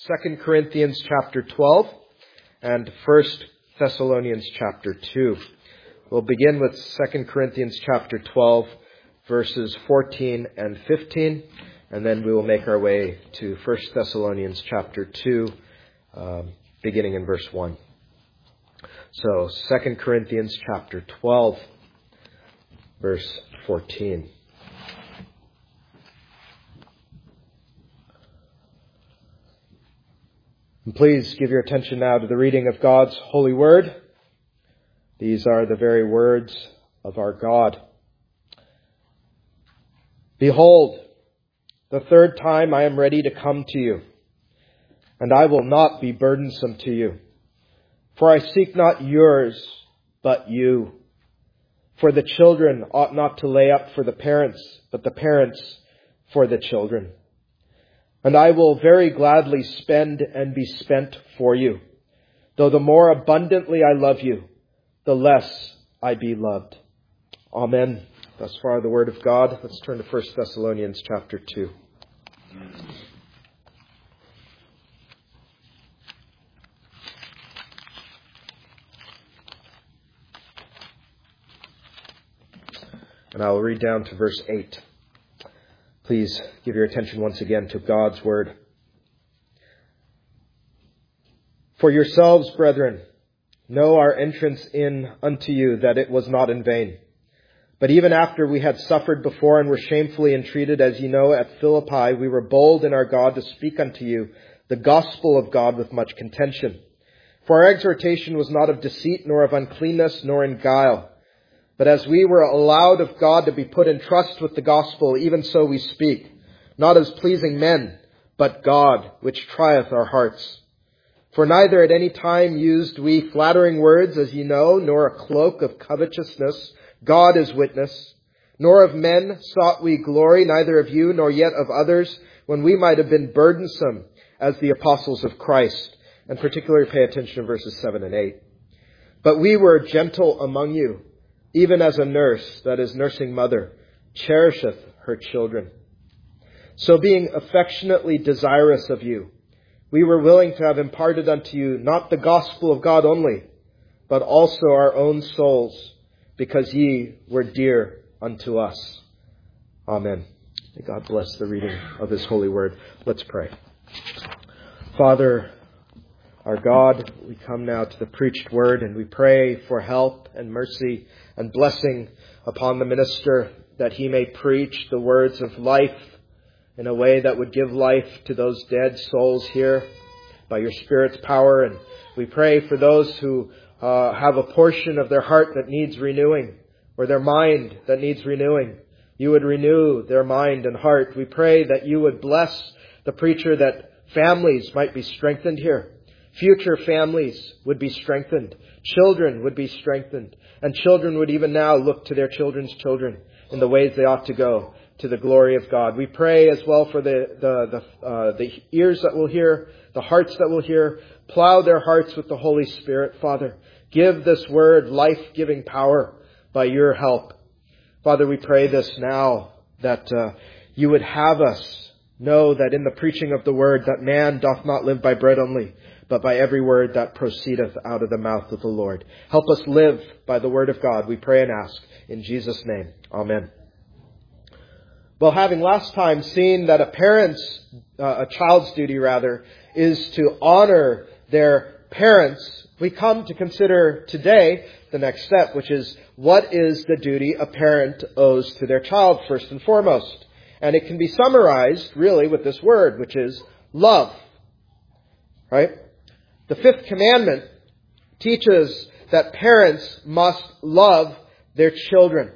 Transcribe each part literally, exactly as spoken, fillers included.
Second Corinthians chapter twelve and First Thessalonians chapter two. We'll begin with Second Corinthians chapter twelve, verses fourteen and fifteen, and then we will make our way to First Thessalonians chapter two, um, beginning in verse one. So, Second Corinthians chapter twelve, verse fourteen. And please give your attention now to the reading of God's holy word. These are the very words of our God. Behold, the third time I am ready to come to you, and I will not be burdensome to you. For I seek not yours, but you. For the children ought not to lay up for the parents, but the parents for the children. And I will very gladly spend and be spent for you. Though the more abundantly I love you, the less I be loved. Amen. Thus far the word of God. Let's turn to First Thessalonians chapter two. And I will read down to verse eight. Please give your attention once again to God's word. For yourselves, brethren, know our entrance in unto you, that it was not in vain. But even after we had suffered before and were shamefully entreated, as ye know, at Philippi, we were bold in our God to speak unto you the gospel of God with much contention. For our exhortation was not of deceit, nor of uncleanness, nor in guile. But as we were allowed of God to be put in trust with the gospel, even so we speak, not as pleasing men, but God, which trieth our hearts. For neither at any time used we flattering words, as ye know, nor a cloak of covetousness, God is witness. Nor of men sought we glory, neither of you, nor yet of others, when we might have been burdensome as the apostles of Christ. And particularly pay attention to verses seven and eight. But we were gentle among you, even as a nurse, that is, nursing mother, cherisheth her children. So being affectionately desirous of you, we were willing to have imparted unto you not the gospel of God only, but also our own souls, because ye were dear unto us. Amen. May God bless the reading of His holy word. Let's pray. Father, our God, we come now to the preached word, and we pray for help and mercy and blessing upon the minister, that he may preach the words of life in a way that would give life to those dead souls here by your Spirit's power. And we pray for those who uh, have a portion of their heart that needs renewing, or their mind that needs renewing. You would renew their mind and heart. We pray that you would bless the preacher, that families might be strengthened here. Future families would be strengthened. Children would be strengthened. And children would even now look to their children's children in the ways they ought to go, to the glory of God. We pray as well for the the the, uh, the ears that will hear, the hearts that will hear. Plow their hearts with the Holy Spirit, Father. Give this word life-giving power by your help. Father, we pray this now, that uh, you would have us know that in the preaching of the word, that man doth not live by bread only, but by every word that proceedeth out of the mouth of the Lord. Help us live by the word of God, we pray and ask. In Jesus' name, amen. Well, having last time seen that a parent's, uh, a child's duty rather, is to honor their parents, we come to consider today the next step, which is, what is the duty a parent owes to their child first and foremost? And it can be summarized really with this word, which is love. Right? The fifth commandment teaches that parents must love their children.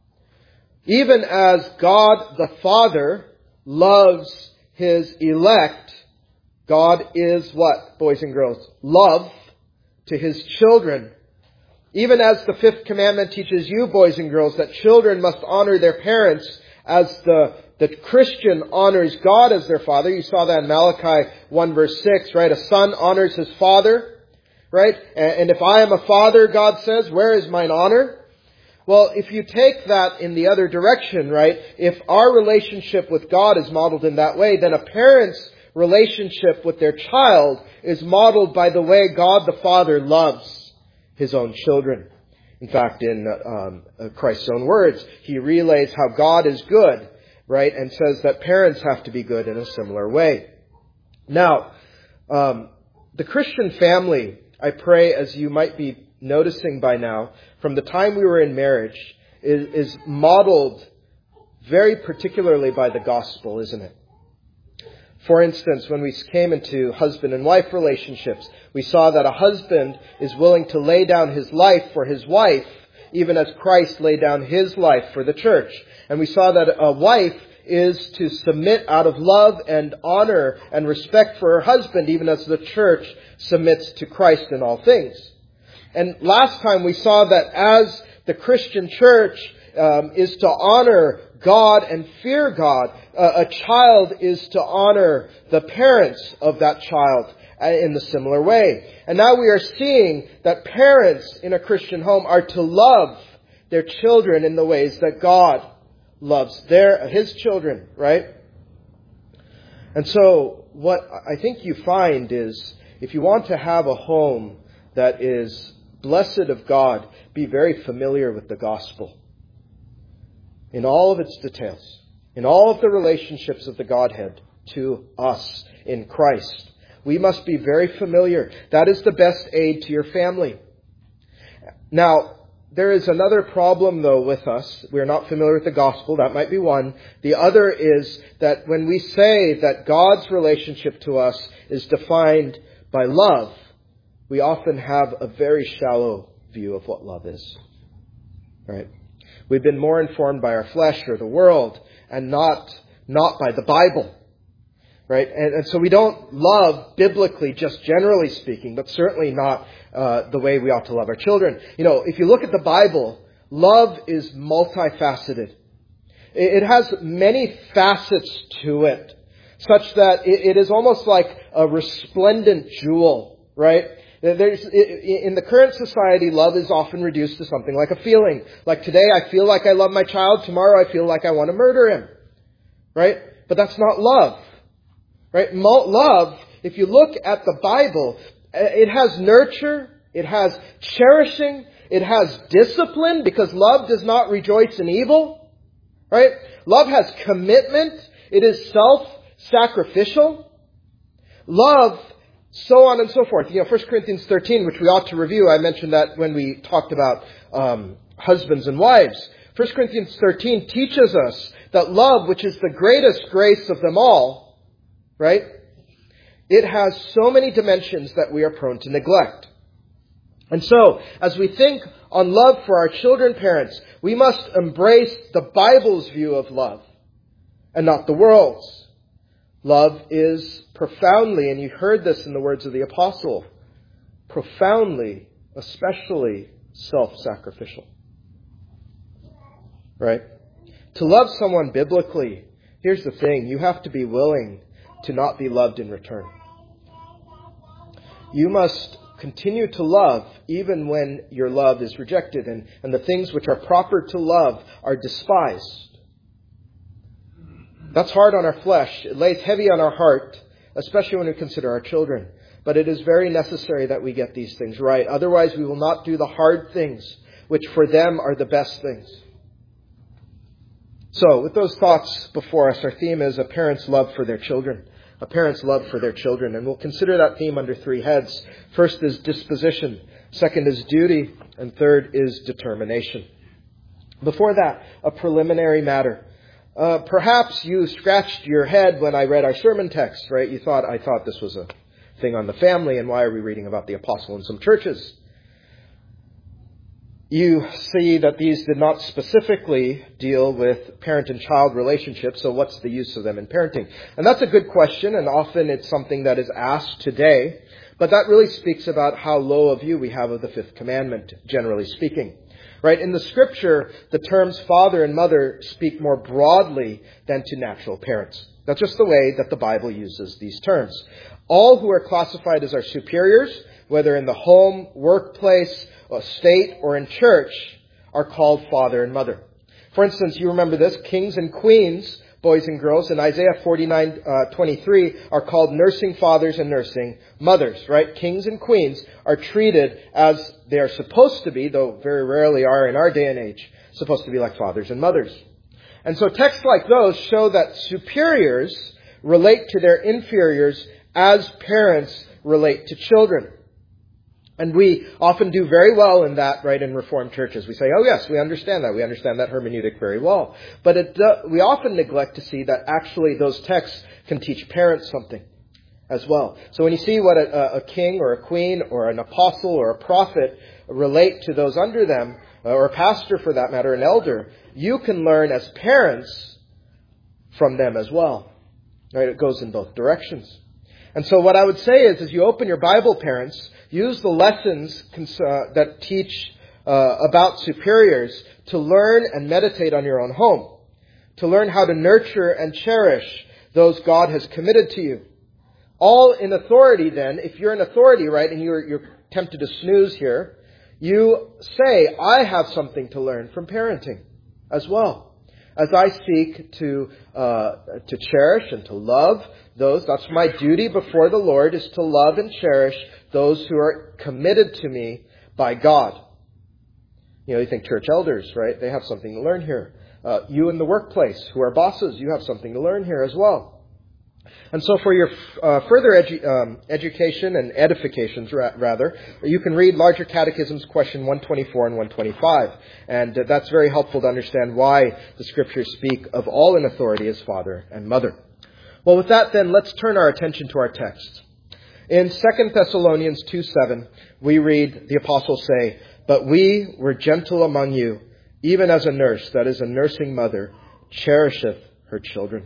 Even as God the Father loves His elect, God is what, boys and girls? Love to His children. Even as the fifth commandment teaches you, boys and girls, that children must honor their parents as the The Christian honors God as their father. You saw that in Malachi one verse six, right? A son honors his father, right? And if I am a father, God says, where is mine honor? Well, if you take that in the other direction, right? If our relationship with God is modeled in that way, then a parent's relationship with their child is modeled by the way God the Father loves His own children. In fact, in um, Christ's own words, He relays how God is good, right, and says that parents have to be good in a similar way. Now, um, the Christian family, I pray, as you might be noticing by now, from the time we were in marriage, is, is modeled very particularly by the gospel, isn't it? For instance, when we came into husband and wife relationships, we saw that a husband is willing to lay down his life for his wife, even as Christ laid down His life for the church. And we saw that a wife is to submit out of love and honor and respect for her husband, even as the church submits to Christ in all things. And last time we saw that as the Christian church um, is to honor God and fear God, uh, a child is to honor the parents of that child in the similar way. And now we are seeing that parents in a Christian home are to love their children in the ways that God loves their His children, right? And so what I think you find is, if you want to have a home that is blessed of God, be very familiar with the gospel in all of its details, in all of the relationships of the Godhead to us in Christ. We must be very familiar. That is the best aid to your family. Now, there is another problem, though, with us. We're not familiar with the gospel. That might be one. The other is that when we say that God's relationship to us is defined by love, we often have a very shallow view of what love is. Right? We've been more informed by our flesh or the world and not, not by the Bible. Right? And, and so we don't love biblically, just generally speaking, but certainly not uh, the way we ought to love our children. You know, if you look at the Bible, love is multifaceted. It, it has many facets to it, such that it, it is almost like a resplendent jewel, right? There's, in the current society, love is often reduced to something like a feeling. Like today, I feel like I love my child. Tomorrow, I feel like I want to murder him. Right? But that's not love. Right? Love, if you look at the Bible, it has nurture, it has cherishing, it has discipline, because love does not rejoice in evil. Right? Love has commitment. It is self-sacrificial. Love, so on and so forth. You know, First Corinthians thirteen, which we ought to review, I mentioned that when we talked about um, husbands and wives. First Corinthians thirteen teaches us that love, which is the greatest grace of them all, right? It has so many dimensions that we are prone to neglect. And so, as we think on love for our children, parents, we must embrace the Bible's view of love and not the world's. Love is profoundly, and you heard this in the words of the apostle, profoundly, especially self-sacrificial. Right? To love someone biblically, here's the thing, you have to be willing to not be loved in return. You must continue to love even when your love is rejected and, and the things which are proper to love are despised. That's hard on our flesh. It lays heavy on our heart, especially when we consider our children. But it is very necessary that we get these things right. Otherwise, we will not do the hard things, which for them are the best things. So, with those thoughts before us, our theme is a parent's love for their children. A parent's love for their children. And we'll consider that theme under three heads. First is disposition. Second is duty. And third is determination. Before that, a preliminary matter. Uh, perhaps you scratched your head when I read our sermon text, right? You thought, I thought this was a thing on the family, and why are we reading about the apostle in some churches? You see that these did not specifically deal with parent and child relationships, so what's the use of them in parenting? And that's a good question, and often it's something that is asked today, but that really speaks about how low a view we have of the fifth commandment, generally speaking. Right? In the scripture, the terms father and mother speak more broadly than to natural parents. That's just the way that the Bible uses these terms. All who are classified as our superiors, whether in the home, workplace, state, or in church, are called father and mother. For instance, you remember this, kings and queens boys and girls, in Isaiah forty-nine twenty-three, are called nursing fathers and nursing mothers, right? Kings and queens are treated as they are supposed to be, though very rarely are in our day and age, supposed to be like fathers and mothers. And so texts like those show that superiors relate to their inferiors as parents relate to children. And we often do very well in that, right, in Reformed churches. We say, oh yes, we understand that. We understand that hermeneutic very well. But it, uh, we often neglect to see that actually those texts can teach parents something as well. So when you see what a, a king or a queen or an apostle or a prophet relate to those under them, or a pastor for that matter, an elder, you can learn as parents from them as well. Right? It goes in both directions. And so what I would say is, as you open your Bible, parents, use the lessons uh, that teach uh, about superiors to learn and meditate on your own home, to learn how to nurture and cherish those God has committed to you. All in authority then, if you're in authority, right, and you're, you're tempted to snooze here, you say, I have something to learn from parenting as well. As I seek to uh, to cherish and to love those, that's my duty before the Lord, is to love and cherish those who are committed to me by God. You know, you think church elders, right? They have something to learn here. Uh, you in the workplace who are bosses, you have something to learn here as well. And so for your uh, further edu- um, education and edifications, ra- rather, you can read Larger Catechisms question one twenty-four and one twenty-five. And uh, that's very helpful to understand why the Scriptures speak of all in authority as father and mother. Well, with that then, let's turn our attention to our text. In Second Thessalonians two seven, we read the Apostle say, "But we were gentle among you, even as a nurse, that is, a nursing mother, cherisheth her children."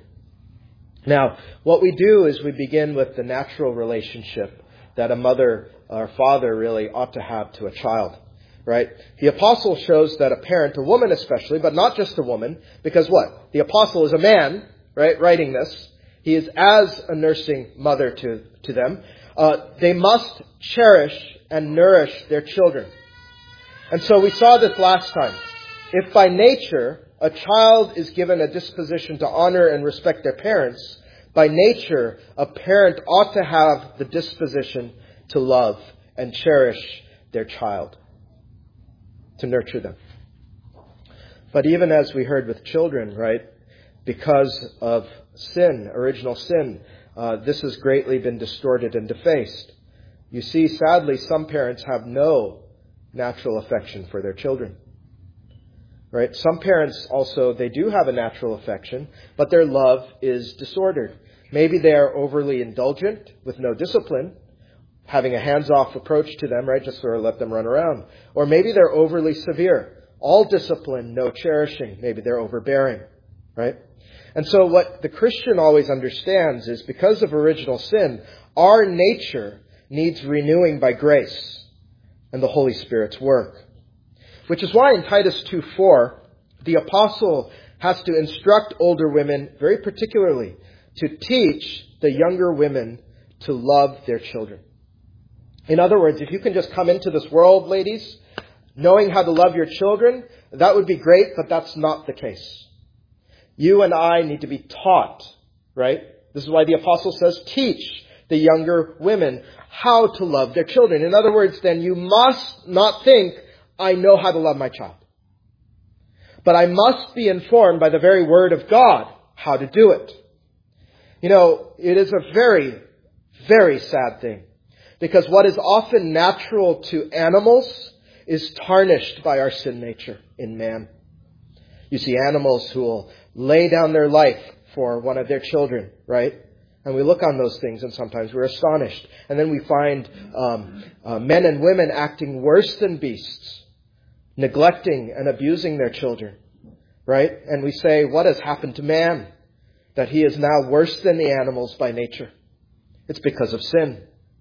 Now, what we do is we begin with the natural relationship that a mother or father really ought to have to a child, right? The apostle shows that a parent, a woman especially, but not just a woman, because what? The apostle is a man, right, writing this. He is as a nursing mother to, to them. Uh, they must cherish and nourish their children. And so we saw this last time. If by nature a child is given a disposition to honor and respect their parents, by nature, a parent ought to have the disposition to love and cherish their child, to nurture them. But even as we heard with children, right, because of sin, original sin, uh, this has greatly been distorted and defaced. You see, sadly, some parents have no natural affection for their children. Right? Some parents also, they do have a natural affection, but their love is disordered. Maybe they are overly indulgent with no discipline, having a hands-off approach to them, right? Just sort of let them run around. Or maybe they're overly severe. All discipline, no cherishing. Maybe they're overbearing, right? And so what the Christian always understands is because of original sin, our nature needs renewing by grace and the Holy Spirit's work. Which is why in Titus two four, the apostle has to instruct older women very particularly to teach the younger women to love their children. In other words, if you can just come into this world, ladies, knowing how to love your children, that would be great, but that's not the case. You and I need to be taught, right? This is why the apostle says, teach the younger women how to love their children. In other words, then you must not think, I know how to love my child. But I must be informed by the very Word of God how to do it. You know, it is a very, very sad thing. Because what is often natural to animals is tarnished by our sin nature in man. You see animals who will lay down their life for one of their children, right? And we look on those things and sometimes we're astonished. And then we find um, uh, men and women acting worse than beasts, neglecting and abusing their children, right? And we say, what has happened to man? That he is now worse than the animals by nature. It's because of sin.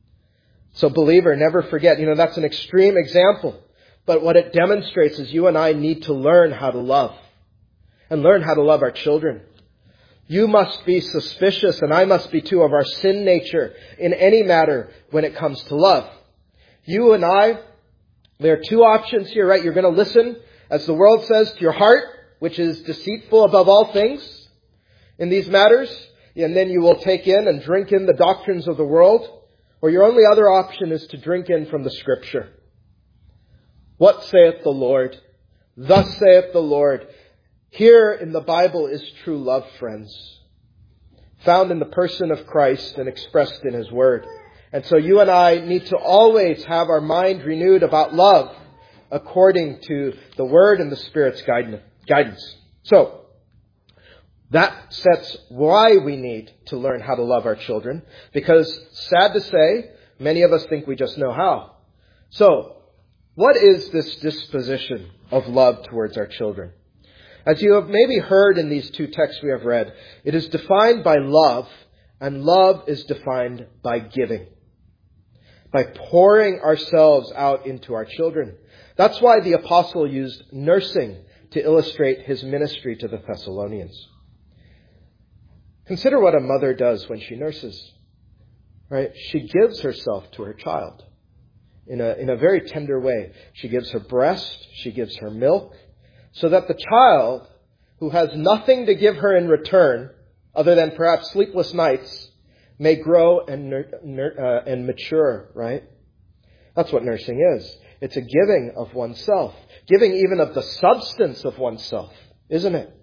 So believer, never forget, you know, that's an extreme example. But what it demonstrates is you and I need to learn how to love. And learn how to love our children. You must be suspicious, and I must be too, of our sin nature in any matter when it comes to love. You and I, there are two options here, right? You're going to listen, as the world says, to your heart, which is deceitful above all things. in these matters, and then you will take in and drink in the doctrines of the world, or your only other option is to drink in from the Scripture. What saith the Lord? Thus saith the Lord. Here in the Bible is true love, friends, found in the person of Christ and expressed in His Word. And so you and I need to always have our mind renewed about love according to the Word and the Spirit's guidance. So, that sets why we need to learn how to love our children, because, sad to say, many of us think we just know how. So, what is this disposition of love towards our children? As you have maybe heard in these two texts we have read, it is defined by love, and love is defined by giving, by pouring ourselves out into our children. That's why the apostle used nursing to illustrate his ministry to the Thessalonians. Consider what a mother does when she nurses, right? She gives herself to her child in a, in a very tender way. She gives her breast, she gives her milk, so that the child, who has nothing to give her in return, other than perhaps sleepless nights, may grow and, uh, and mature, right? That's what nursing is. It's a giving of oneself, giving even of the substance of oneself, isn't it?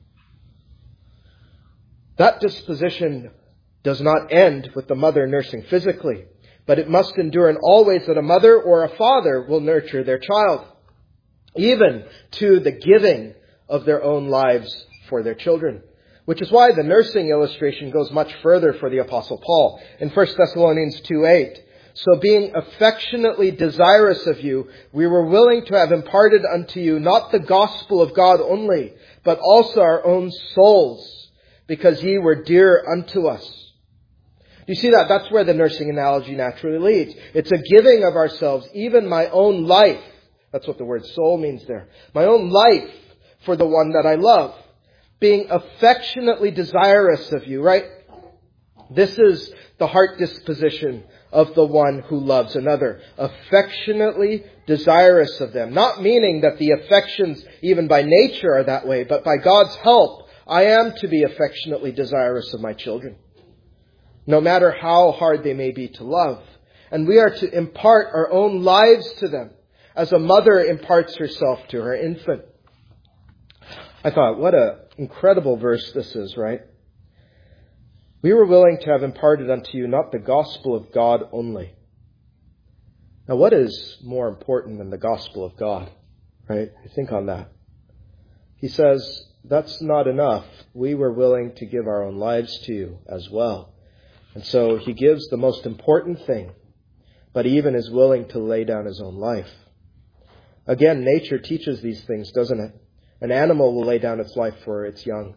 That disposition does not end with the mother nursing physically, but it must endure in all ways that a mother or a father will nurture their child, even to the giving of their own lives for their children. Which is why the nursing illustration goes much further for the Apostle Paul. In First Thessalonians two eight, so being affectionately desirous of you, we were willing to have imparted unto you not the gospel of God only, but also our own souls, because ye were dear unto us. Do you see that? That's where the nursing analogy naturally leads. It's a giving of ourselves, even my own life. That's what the word soul means there. My own life for the one that I love. Being affectionately desirous of you, right? This is the heart disposition of the one who loves another. Affectionately desirous of them. Not meaning that the affections, even by nature, are that way, but by God's help, I am to be affectionately desirous of my children, no matter how hard they may be to love. And we are to impart our own lives to them, as a mother imparts herself to her infant. I thought, what an incredible verse this is, right? We were willing to have imparted unto you not the gospel of God only. Now, what is more important than the gospel of God, right? Think on that. He says, that's not enough. We were willing to give our own lives to you as well. And so he gives the most important thing, but he even is willing to lay down his own life. Again, nature teaches these things, doesn't it? An animal will lay down its life for its young.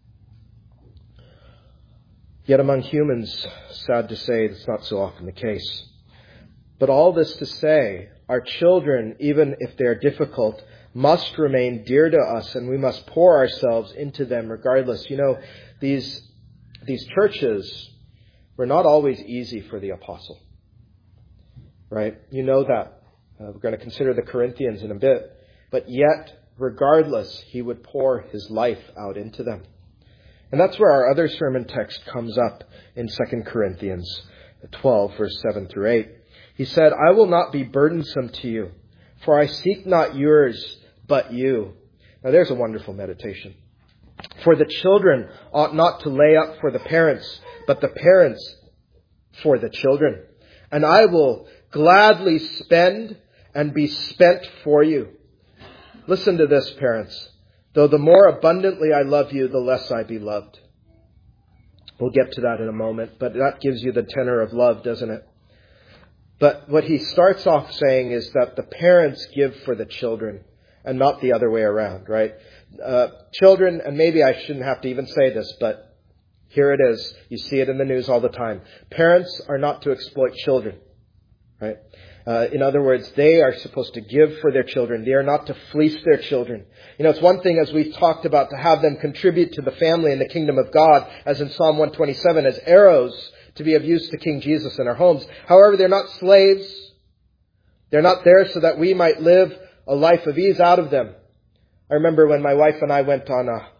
Yet among humans, sad to say, it's not so often the case. But all this to say, our children, even if they are difficult, must remain dear to us, and we must pour ourselves into them regardless. You know, these these churches were not always easy for the apostle, right? You know that. Uh, we're going to consider the Corinthians in a bit. But yet, regardless, he would pour his life out into them. And that's where our other sermon text comes up in Second Corinthians twelve, verse seven through eight. He said, I will not be burdensome to you, for I seek not yours, but you. Now there's a wonderful meditation. For the children ought not to lay up for the parents, but the parents for the children. And I will gladly spend and be spent for you. Listen to this, parents. Though the more abundantly I love you, the less I be loved. We'll get to that in a moment, but that gives you the tenor of love, doesn't it? But what he starts off saying is that the parents give for the children and not the other way around, right? Uh, children, and maybe I shouldn't have to even say this, but here it is. You see it in the news all the time. Parents are not to exploit children, right? Uh, in other words, they are supposed to give for their children. They are not to fleece their children. You know, it's one thing, as we've talked about, to have them contribute to the family and the kingdom of God, as in Psalm one twenty-seven, as arrows to be of use to King Jesus in our homes. However, they're not slaves. They're not there so that we might live a life of ease out of them. I remember when my wife and I went on a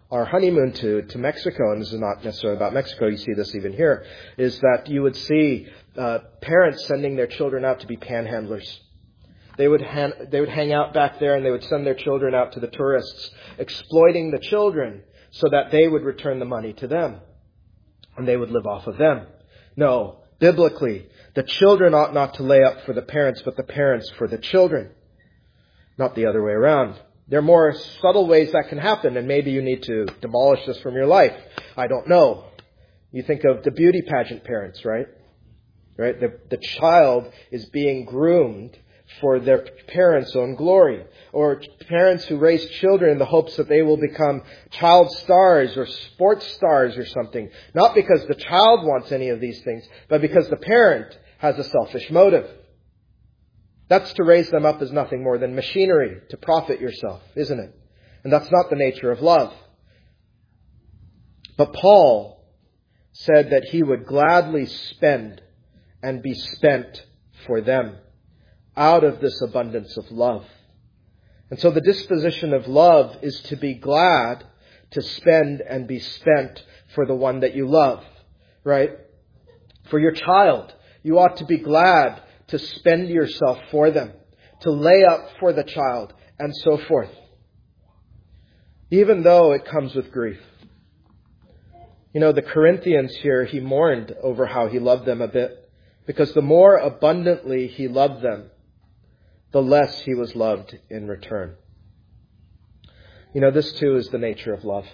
our honeymoon to, to Mexico, and this is not necessarily about Mexico, you see this even here, is that you would see uh, parents sending their children out to be panhandlers. They would, han- they would hang out back there and they would send their children out to the tourists, exploiting the children so that they would return the money to them. And they would live off of them. No, biblically, the children ought not to lay up for the parents, but the parents for the children. Not the other way around. There are more subtle ways that can happen, and maybe you need to demolish this from your life. I don't know. You think of the beauty pageant parents, right? Right? The, the child is being groomed for their parents' own glory. Or parents who raise children in the hopes that they will become child stars or sports stars or something. Not because the child wants any of these things, but because the parent has a selfish motive. That's to raise them up as nothing more than machinery to profit yourself, isn't it? And that's not the nature of love. But Paul said that he would gladly spend and be spent for them out of this abundance of love. And so the disposition of love is to be glad to spend and be spent for the one that you love, right? For your child, you ought to be glad to spend yourself for them, to lay up for the child, and so forth. Even though it comes with grief. You know, the Corinthians here, he mourned over how he loved them a bit, because the more abundantly he loved them, the less he was loved in return. You know, this too is the nature of love.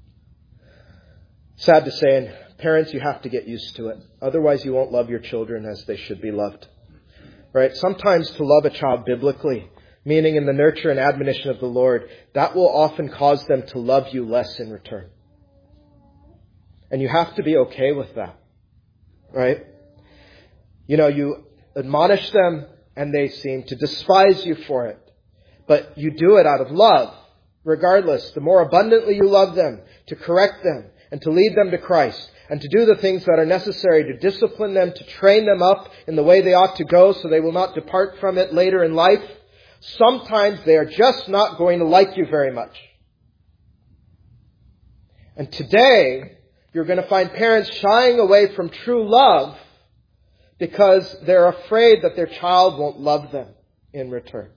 Sad to say, and parents, you have to get used to it. Otherwise, you won't love your children as they should be loved. Right? Sometimes to love a child biblically, meaning in the nurture and admonition of the Lord, that will often cause them to love you less in return. And you have to be okay with that. Right? You know, you admonish them and they seem to despise you for it. But you do it out of love. Regardless, the more abundantly you love them, to correct them and to lead them to Christ, and to do the things that are necessary to discipline them, to train them up in the way they ought to go so they will not depart from it later in life, sometimes they are just not going to like you very much. And today, you're going to find parents shying away from true love because they're afraid that their child won't love them in return.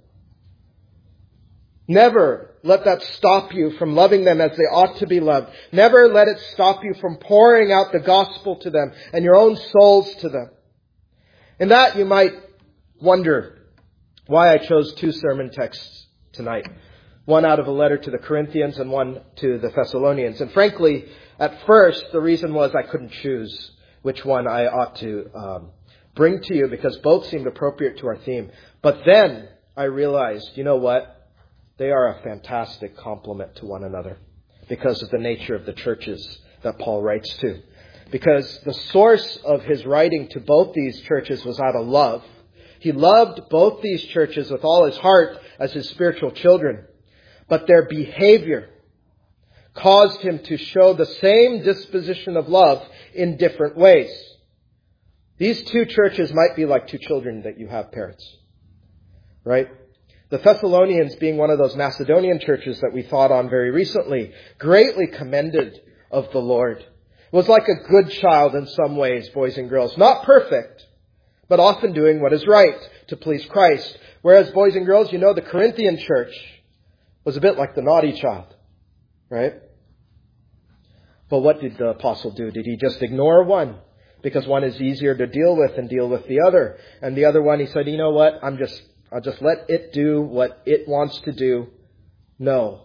Never let that stop you from loving them as they ought to be loved. Never let it stop you from pouring out the gospel to them and your own souls to them. In that you might wonder why I chose two sermon texts tonight. One out of a letter to the Corinthians and one to the Thessalonians. And frankly, at first, the reason was I couldn't choose which one I ought to um, bring to you because both seemed appropriate to our theme. But then I realized, you know what? They are a fantastic complement to one another because of the nature of the churches that Paul writes to. Because the source of his writing to both these churches was out of love. He loved both these churches with all his heart as his spiritual children. But their behavior caused him to show the same disposition of love in different ways. These two churches might be like two children that you have, parents. Right? The Thessalonians, being one of those Macedonian churches that we thought on very recently, greatly commended of the Lord. Was like a good child in some ways, boys and girls. Not perfect, but often doing what is right to please Christ. Whereas, boys and girls, you know, the Corinthian church was a bit like the naughty child. Right? But what did the apostle do? Did he just ignore one? Because one is easier to deal with and deal with the other. And the other one, he said, you know what? I'm just... I'll just let it do what it wants to do. No.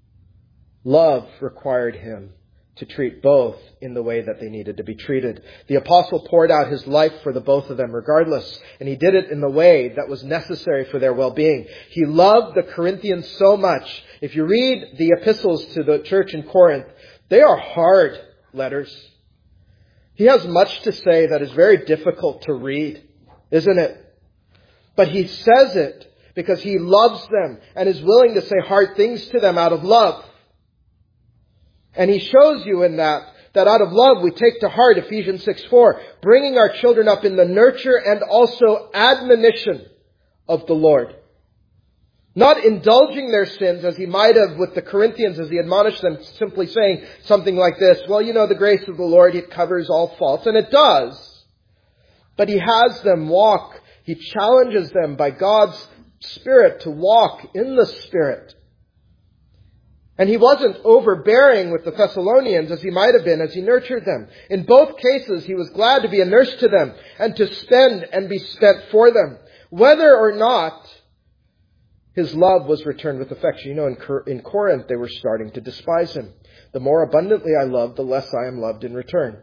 Love required him to treat both in the way that they needed to be treated. The apostle poured out his life for the both of them regardless, and he did it in the way that was necessary for their well-being. He loved the Corinthians so much. If you read the epistles to the church in Corinth, they are hard letters. He has much to say that is very difficult to read, isn't it? But he says it because he loves them and is willing to say hard things to them out of love. And he shows you in that, that out of love we take to heart Ephesians six four, bringing our children up in the nurture and also admonition of the Lord. Not indulging their sins as he might have with the Corinthians as he admonished them, simply saying something like this, well, you know, the grace of the Lord, it covers all faults. And it does. But he has them walk. He challenges them by God's Spirit to walk in the Spirit. And he wasn't overbearing with the Thessalonians as he might have been as he nurtured them. In both cases, he was glad to be a nurse to them and to spend and be spent for them. Whether or not his love was returned with affection. You know, in, Cor- in Corinth, they were starting to despise him. The more abundantly I love, the less I am loved in return.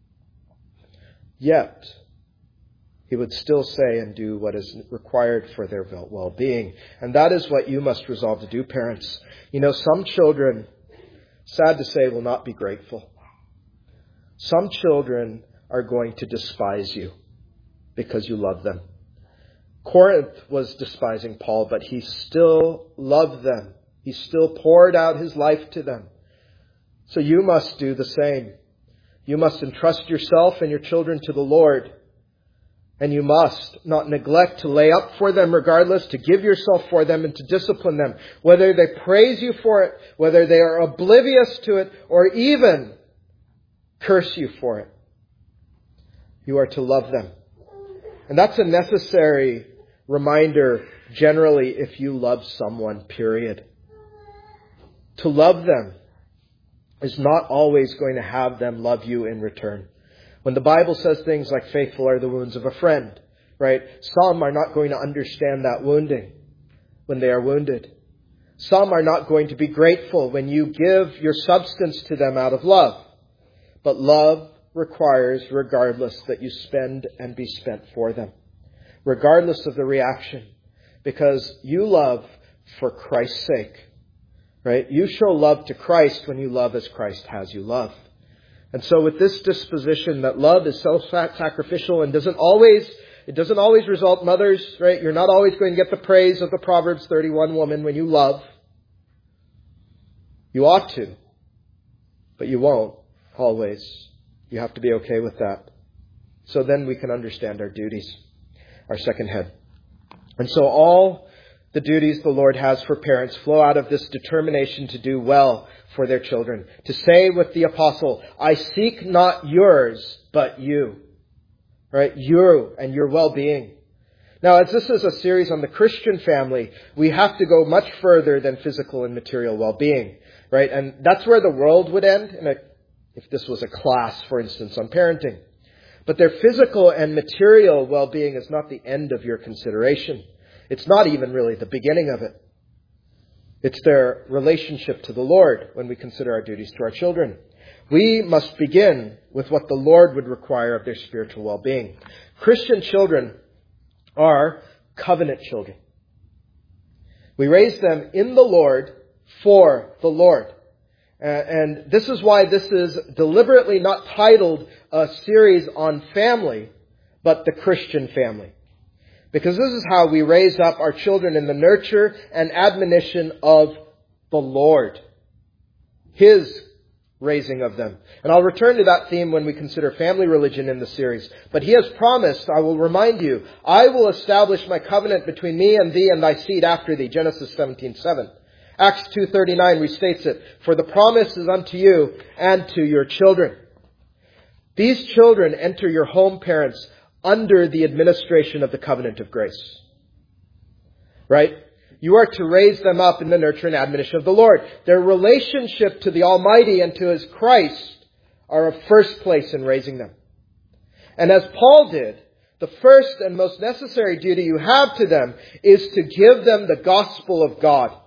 Yet, he would still say and do what is required for their well-being. And that is what you must resolve to do, parents. You know, some children, sad to say, will not be grateful. Some children are going to despise you because you love them. Corinth was despising Paul, but he still loved them. He still poured out his life to them. So you must do the same. You must entrust yourself and your children to the Lord. And you must not neglect to lay up for them regardless, to give yourself for them and to discipline them. Whether they praise you for it, whether they are oblivious to it, or even curse you for it. You are to love them. And that's a necessary reminder generally if you love someone, period. To love them is not always going to have them love you in return. When the Bible says things like faithful are the wounds of a friend, right? Some are not going to understand that wounding when they are wounded. Some are not going to be grateful when you give your substance to them out of love. But love requires, regardless, that you spend and be spent for them. Regardless of the reaction. Because you love for Christ's sake. Right? You show love to Christ when you love as Christ has you love. And so with this disposition that love is self-sacrificial and doesn't always, it doesn't always result, mothers, right? You're not always going to get the praise of the Proverbs thirty-one woman when you love. You ought to. But you won't always. You have to be okay with that. So then we can understand our duties. Our second head. And so all the duties the Lord has for parents flow out of this determination to do well for their children. To say with the apostle, I seek not yours, but you. Right? You and your well-being. Now, as this is a series on the Christian family, we have to go much further than physical and material well-being. Right? And that's where the world would end in a, if this was a class, for instance, on parenting. But their physical and material well-being is not the end of your consideration. It's not even really the beginning of it. It's their relationship to the Lord when we consider our duties to our children. We must begin with what the Lord would require of their spiritual well-being. Christian children are covenant children. We raise them in the Lord for the Lord. Uh, and this is why this is deliberately not titled a series on family, but the Christian family. Because this is how we raise up our children in the nurture and admonition of the Lord. His raising of them. And I'll return to that theme when we consider family religion in the series. But he has promised, I will remind you, I will establish my covenant between me and thee and thy seed after thee. Genesis seventeen seven. Acts two thirty-nine restates it. For the promise is unto you and to your children. These children enter your home, parents, under the administration of the covenant of grace. Right? You are to raise them up in the nurture and admonition of the Lord. Their relationship to the Almighty and to His Christ are of first place in raising them. And as Paul did, the first and most necessary duty you have to them is to give them the gospel of God.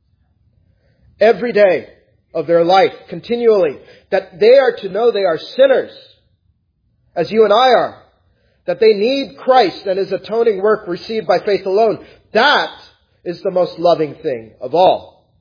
Every day of their life, continually. That they are to know they are sinners, as you and I are. That they need Christ and His atoning work received by faith alone. That is the most loving thing of all.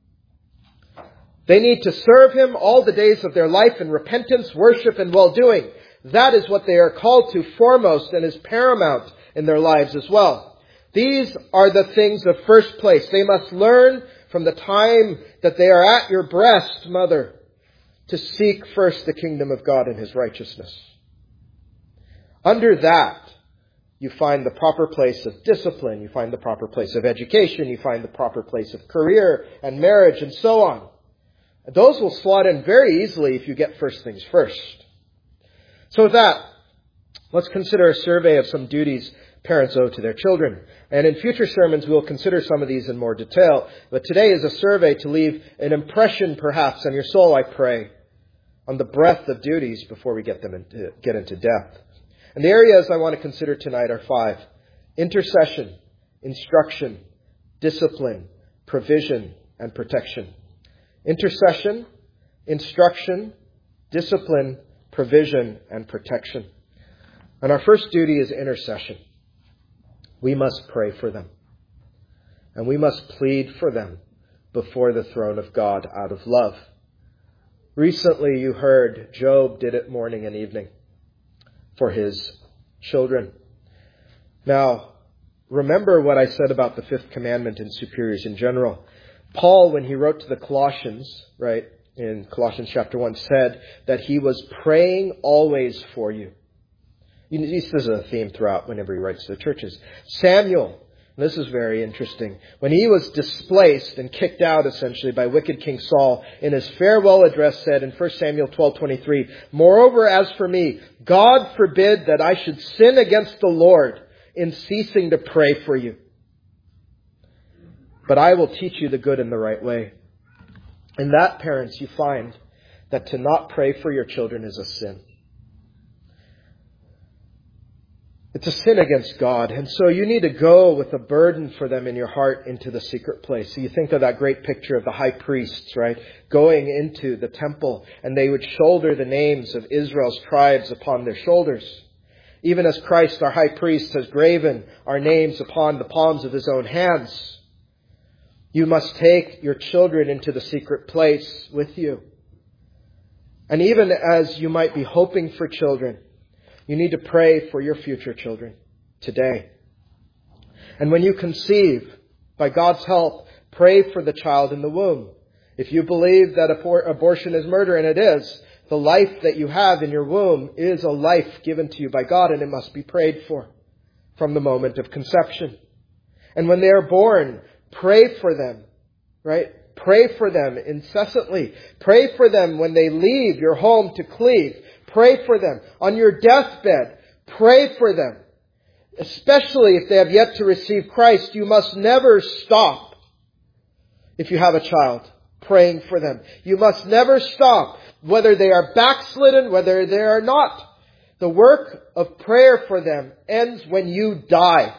They need to serve Him all the days of their life in repentance, worship, and well-doing. That is what they are called to foremost and is paramount in their lives as well. These are the things of first place. They must learn from the time that they are at your breast, mother, to seek first the kingdom of God and His righteousness. Under that, you find the proper place of discipline, you find the proper place of education, you find the proper place of career and marriage and so on. Those will slot in very easily if you get first things first. So with that, let's consider a survey of some duties parents owe to their children. And in future sermons, we'll consider some of these in more detail. But today is a survey to leave an impression, perhaps, on your soul, I pray, on the breadth of duties before we get them into, get into depth. And the areas I want to consider tonight are five: intercession, instruction, discipline, provision, and protection. Intercession, instruction, discipline, provision, and protection. And our first duty is intercession. We must pray for them. And we must plead for them before the throne of God out of love. Recently you heard Job did it morning and evening for his children. Now, remember what I said about the fifth commandment in superiors in general. Paul, when he wrote to the Colossians, right, in Colossians chapter one, said that he was praying always for you. This is a theme throughout whenever he writes to the churches. Samuel, this is very interesting. When he was displaced and kicked out essentially by wicked King Saul, in his farewell address said in First Samuel twelve twenty-three, "Moreover, as for me, God forbid that I should sin against the Lord in ceasing to pray for you. But I will teach you the good and the right way." In that, parents, you find that to not pray for your children is a sin. It's a sin against God. And so you need to go with a burden for them in your heart into the secret place. So you think of that great picture of the high priests, right? Going into the temple, and they would shoulder the names of Israel's tribes upon their shoulders. Even as Christ, our high priest, has graven our names upon the palms of his own hands. You must take your children into the secret place with you. And even as you might be hoping for children, you need to pray for your future children today. And when you conceive, by God's help, pray for the child in the womb. If you believe that abor- abortion is murder, and it is, the life that you have in your womb is a life given to you by God, and it must be prayed for from the moment of conception. And when they are born, pray for them, right? Pray for them incessantly. Pray for them when they leave your home to Cleve. Pray for them. On your deathbed, pray for them. Especially if they have yet to receive Christ, you must never stop, if you have a child, praying for them. You must never stop, whether they are backslidden, whether they are not. The work of prayer for them ends when you die.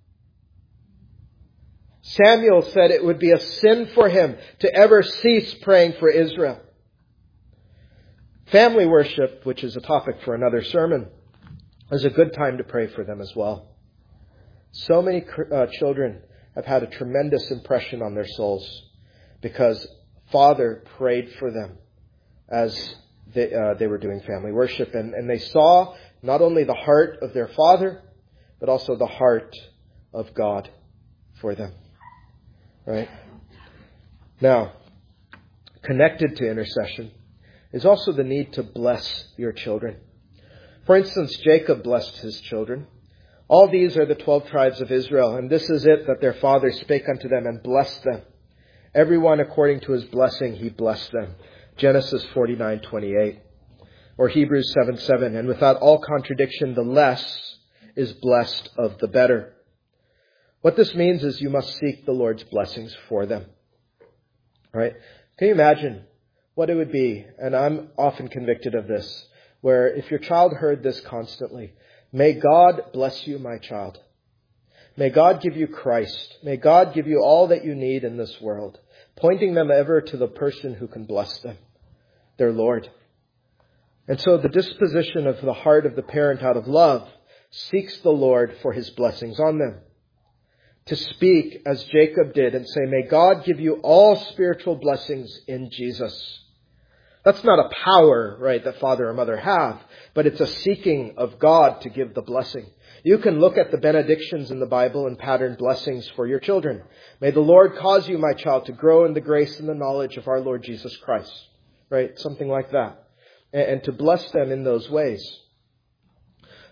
Samuel said it would be a sin for him to ever cease praying for Israel. Family worship, which is a topic for another sermon, is a good time to pray for them as well. So many uh, children have had a tremendous impression on their souls because Father prayed for them as they, uh, they were doing family worship. And, and they saw not only the heart of their Father, but also the heart of God for them. Right? Now, connected to intercession is also the need to bless your children. For instance, Jacob blessed his children. All these are the twelve tribes of Israel, and this is it that their father spake unto them and blessed them. Everyone according to his blessing he blessed them. Genesis forty-nine twenty-eight. Or Hebrews seven seven. And without all contradiction, the less is blessed of the better. What this means is you must seek the Lord's blessings for them. Right? Can you imagine what it would be? And I'm often convicted of this, where if your child heard this constantly, "May God bless you, my child. May God give you Christ. May God give you all that you need in this world," pointing them ever to the person who can bless them, their Lord. And so the disposition of the heart of the parent out of love seeks the Lord for his blessings on them. To speak as Jacob did and say, "May God give you all spiritual blessings in Jesus." That's not a power, right, that father or mother have, but it's a seeking of God to give the blessing. You can look at the benedictions in the Bible and pattern blessings for your children. "May the Lord cause you, my child, to grow in the grace and the knowledge of our Lord Jesus Christ." Right? Something like that. And to bless them in those ways.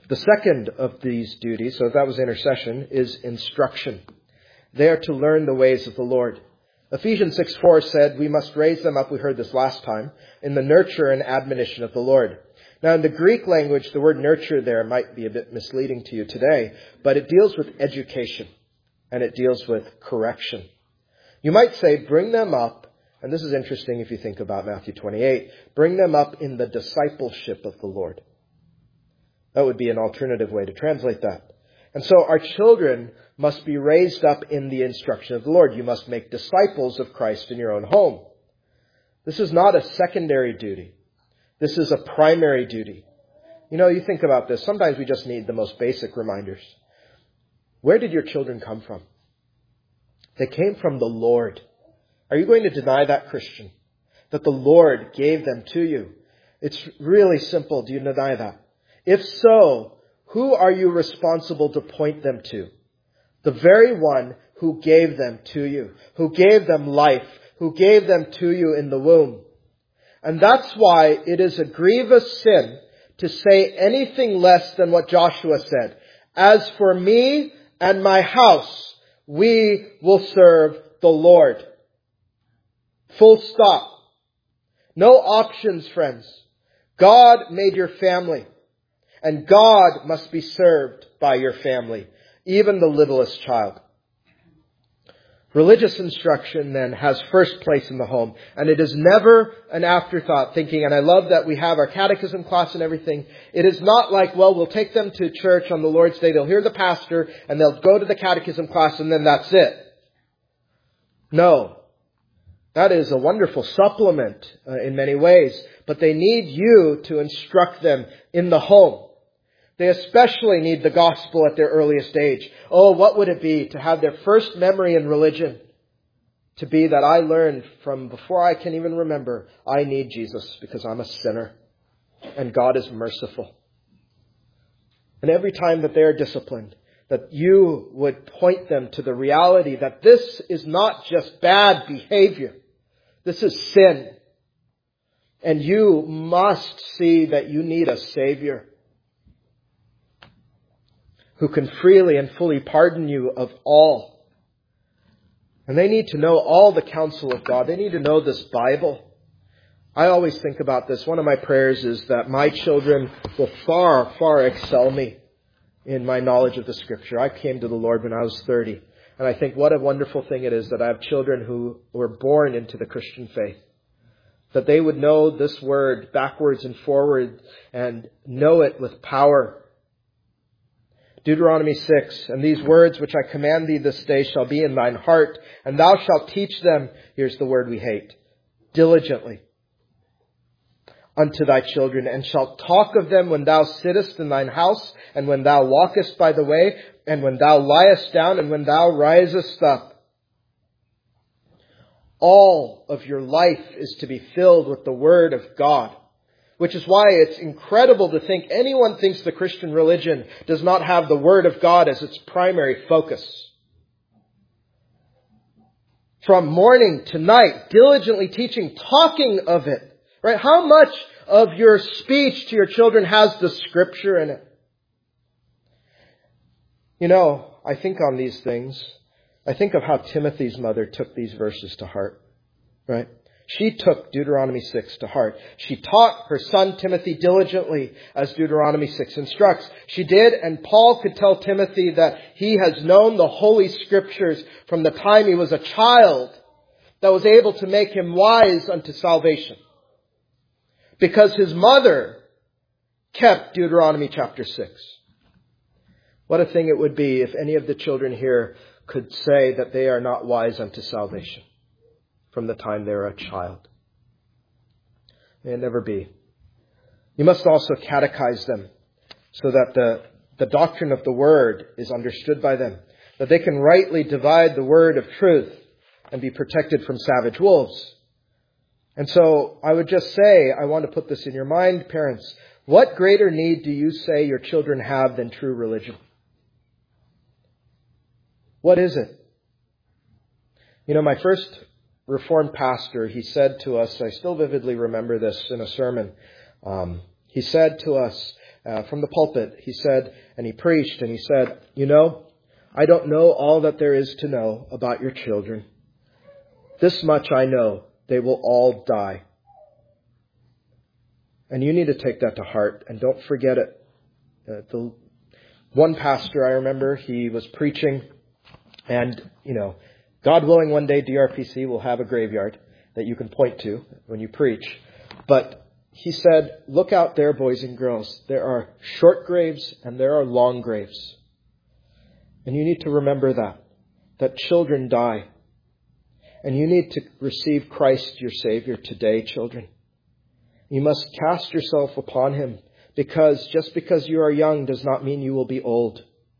The second of these duties, so that was intercession, is instruction. They are to learn the ways of the Lord. Ephesians six four said, we must raise them up, we heard this last time, in the nurture and admonition of the Lord. Now in the Greek language, the word nurture there might be a bit misleading to you today, but it deals with education and it deals with correction. You might say, bring them up, and this is interesting if you think about Matthew twenty-eight, bring them up in the discipleship of the Lord. That would be an alternative way to translate that. And so our children must be raised up in the instruction of the Lord. You must make disciples of Christ in your own home. This is not a secondary duty. This is a primary duty. You know, you think about this. Sometimes we just need the most basic reminders. Where did your children come from? They came from the Lord. Are you going to deny that, Christian? That the Lord gave them to you? It's really simple. Do you deny that? If so, who are you responsible to point them to? The very one who gave them to you, who gave them life, who gave them to you in the womb. And that's why it is a grievous sin to say anything less than what Joshua said. As for me and my house, we will serve the Lord. Full stop. No options, friends. God made your family. And God must be served by your family, even the littlest child. Religious instruction then has first place in the home. And it is never an afterthought thinking, and I love that we have our catechism class and everything. It is not like, well, we'll take them to church on the Lord's Day. They'll hear the pastor and they'll go to the catechism class and then that's it. No. That is a wonderful supplement uh, in many ways. But they need you to instruct them in the home. They especially need the gospel at their earliest age. Oh, what would it be to have their first memory in religion to be that I learned from before I can even remember, I need Jesus because I'm a sinner and God is merciful. And every time that they are disciplined, that you would point them to the reality that this is not just bad behavior. This is sin. And you must see that you need a Savior who can freely and fully pardon you of all. And they need to know all the counsel of God. They need to know this Bible. I always think about this. One of my prayers is that my children will far, far excel me in my knowledge of the Scripture. I came to the Lord when I was thirty. And I think what a wonderful thing it is that I have children who were born into the Christian faith. That they would know this word backwards and forward and know it with power. Deuteronomy six, and these words which I command thee this day shall be in thine heart, and thou shalt teach them, here's the word we hate, diligently unto thy children, and shalt talk of them when thou sittest in thine house, and when thou walkest by the way, and when thou liest down, and when thou risest up. All of your life is to be filled with the Word of God. Which is why it's incredible to think anyone thinks the Christian religion does not have the Word of God as its primary focus. From morning to night, diligently teaching, talking of it. Right? How much of your speech to your children has the Scripture in it? You know, I think on these things. I think of how Timothy's mother took these verses to heart. Right? She took Deuteronomy six to heart. She taught her son Timothy diligently as Deuteronomy six instructs. She did, and Paul could tell Timothy that he has known the Holy Scriptures from the time he was a child that was able to make him wise unto salvation. Because his mother kept Deuteronomy chapter six. What a thing it would be if any of the children here could say that they are not wise unto salvation from the time they were a child. May it never be. You must also catechize them so that the, the doctrine of the Word is understood by them, that they can rightly divide the word of truth and be protected from savage wolves. And so I would just say, I want to put this in your mind, parents, what greater need do you say your children have than true religion? What is it? You know, my first Reformed pastor, he said to us, I still vividly remember this in a sermon. Um, he said to us uh, from the pulpit. He said, and he preached, and he said, you know, I don't know all that there is to know about your children. This much I know, they will all die. And you need to take that to heart and don't forget it. Uh, the one pastor I remember, he was preaching, and, you know, God willing, one day D R P C will have a graveyard that you can point to when you preach. But he said, look out there, boys and girls. There are short graves and there are long graves. And you need to remember that, that children die. And you need to receive Christ, your Savior, today, children. You must cast yourself upon Him, because just because you are young does not mean you will be old.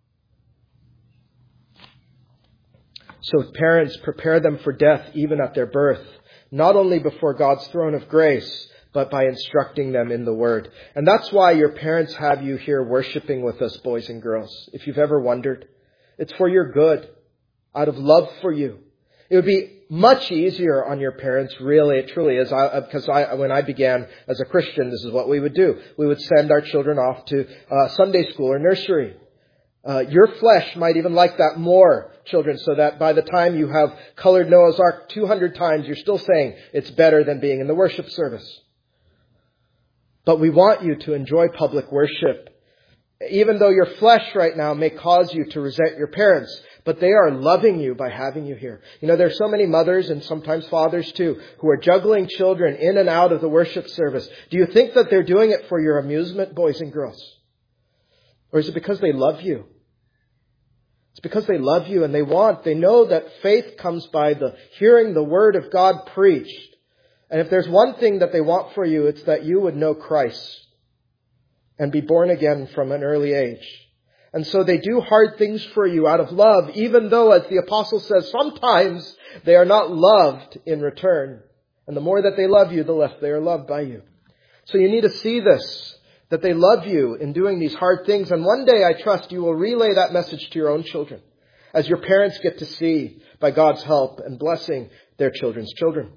So parents, prepare them for death even at their birth, not only before God's throne of grace, but by instructing them in the Word. And that's why your parents have you here worshiping with us, boys and girls. If you've ever wondered, it's for your good, out of love for you. It would be much easier on your parents, really, it truly is, I, because I, when I began as a Christian, this is what we would do. We would send our children off to uh, Sunday school or nursery. Uh, your flesh might even like that more, children, so that by the time you have colored Noah's Ark two hundred times, you're still saying it's better than being in the worship service. But we want you to enjoy public worship, even though your flesh right now may cause you to resent your parents, but they are loving you by having you here. You know, there are so many mothers and sometimes fathers too, who are juggling children in and out of the worship service. Do you think that they're doing it for your amusement, boys and girls? Or is it because they love you? It's because they love you and they want, they know that faith comes by the hearing the Word of God preached. And if there's one thing that they want for you, it's that you would know Christ and be born again from an early age. And so they do hard things for you out of love, even though, as the apostle says, sometimes they are not loved in return. And the more that they love you, the less they are loved by you. So you need to see this, that they love you in doing these hard things. And one day, I trust, you will relay that message to your own children, as your parents get to see, by God's help and blessing, their children's children.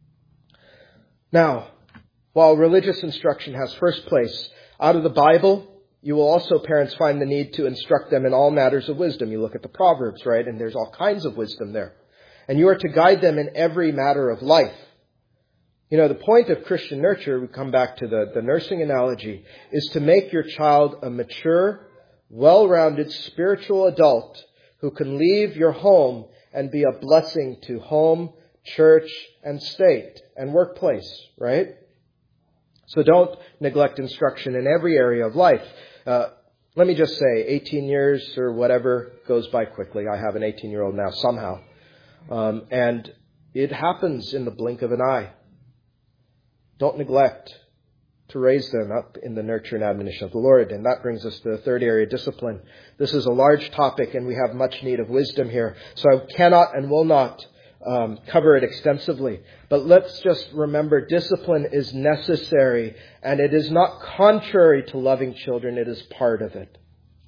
Now, while religious instruction has first place, out of the Bible, you will also, parents, find the need to instruct them in all matters of wisdom. You look at the Proverbs, right? And there's all kinds of wisdom there. And you are to guide them in every matter of life. You know, the point of Christian nurture, we come back to the, the nursing analogy, is to make your child a mature, well-rounded spiritual adult who can leave your home and be a blessing to home, church, and state and workplace, right? So don't neglect instruction in every area of life. Uh, let me just say, eighteen years or whatever goes by quickly. I have an eighteen-year-old now somehow. Um, and it happens in the blink of an eye. Don't neglect to raise them up in the nurture and admonition of the Lord. And that brings us to the third area, discipline. This is a large topic and we have much need of wisdom here. So I cannot and will not Um, cover it extensively. But let's just remember, discipline is necessary, and it is not contrary to loving children. It is part of it.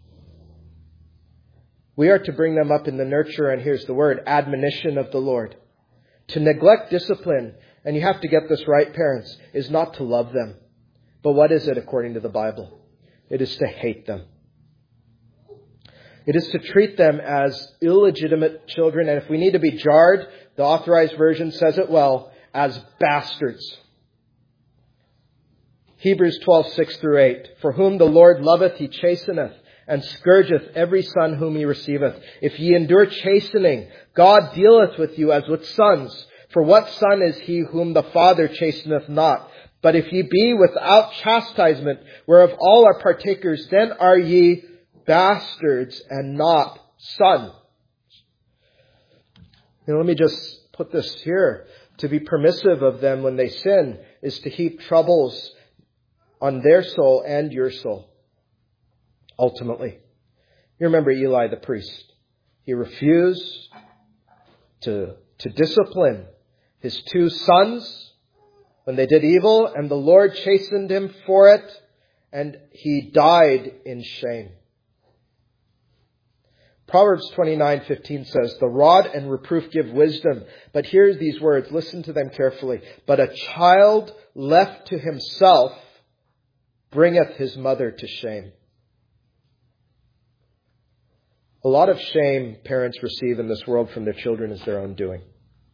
We are to bring them up in the nurture, and here's the word, admonition of the Lord. To neglect discipline, and you have to get this right, parents, is not to love them. But what is it according to the Bible? It is to hate them. It is to treat them as illegitimate children, and if we need to be jarred, the Authorized Version says it well, as bastards. Hebrews twelve, six through eight. For whom the Lord loveth, He chasteneth, and scourgeth every son whom He receiveth. If ye endure chastening, God dealeth with you as with sons. For what son is he whom the Father chasteneth not? But if ye be without chastisement, whereof all are partakers, then are ye bastards and not sons. Now, let me just put this here. To be permissive of them when they sin is to heap troubles on their soul and your soul, ultimately. You remember Eli the priest. He refused to, to discipline his two sons when they did evil, and the Lord chastened him for it, and he died in shame. Proverbs twenty-nine fifteen says, the rod and reproof give wisdom. But here's these words. Listen to them carefully. But a child left to himself bringeth his mother to shame. A lot of shame parents receive in this world from their children is their own doing.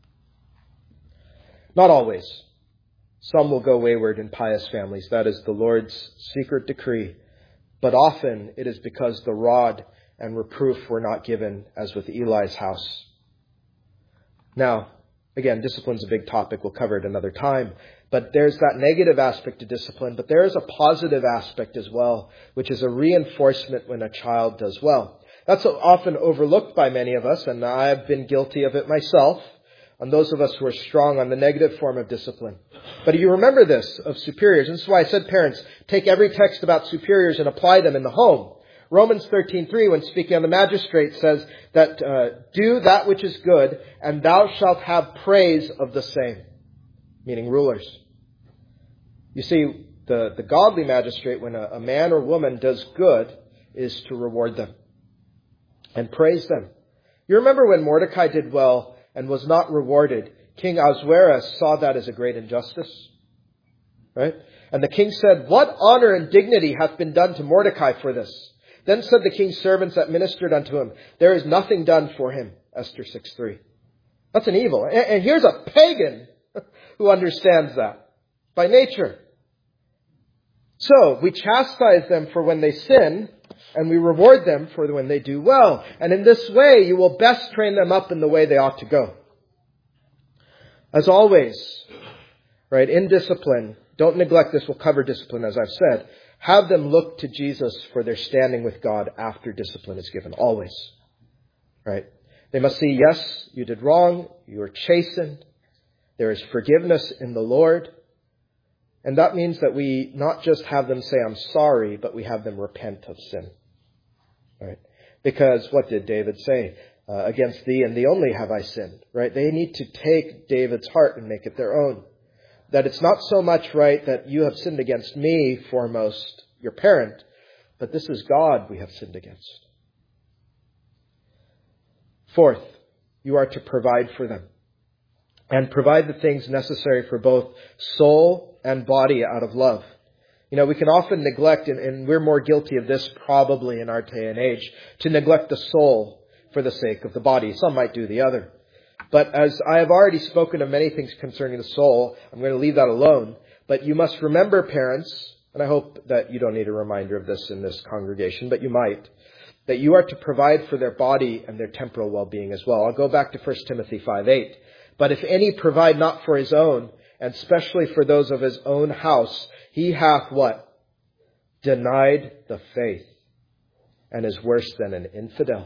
Not always. Some will go wayward in pious families. That is the Lord's secret decree. But often it is because the rod and reproof were not given, as with Eli's house. Now, again, discipline's a big topic. We'll cover it another time. But there's that negative aspect to discipline. But there is a positive aspect as well, which is a reinforcement when a child does well. That's often overlooked by many of us, and I've been guilty of it myself, on those of us who are strong on the negative form of discipline. But you remember this of superiors. And this is why I said, parents, take every text about superiors and apply them in the home. Romans thirteen three, when speaking on the magistrate, says that uh, do that which is good, and thou shalt have praise of the same, meaning rulers. You see, the, the godly magistrate, when a, a man or woman does good, is to reward them and praise them. You remember when Mordecai did well and was not rewarded, King Ahasuerus saw that as a great injustice. Right? And the king said, what honor and dignity hath been done to Mordecai for this? Then said the king's servants that ministered unto him, there is nothing done for him. Esther six three. That's an evil. And, and here's a pagan who understands that by nature. So we chastise them for when they sin, and we reward them for when they do well. And in this way, you will best train them up in the way they ought to go. As always, right, in discipline, don't neglect this. We'll cover discipline, as I've said. Have them look to Jesus for their standing with God after discipline is given. Always. Right? They must see, yes, you did wrong. You are chastened. There is forgiveness in the Lord. And that means that we not just have them say, I'm sorry, but we have them repent of sin. Right? Because what did David say? Uh, against thee and thee only have I sinned. Right? They need to take David's heart and make it their own. That it's not so much, right, that you have sinned against me, foremost, your parent, but this is God we have sinned against. Fourth, you are to provide for them. And provide the things necessary for both soul and body out of love. You know, we can often neglect, and, and we're more guilty of this probably in our day and age, to neglect the soul for the sake of the body. Some might do the other. But as I have already spoken of many things concerning the soul, I'm going to leave that alone. But you must remember, parents, and I hope that you don't need a reminder of this in this congregation, but you might, that you are to provide for their body and their temporal well-being as well. I'll go back to First Timothy five eight. But if any provide not for his own, and especially for those of his own house, he hath what? Denied the faith, and is worse than an infidel.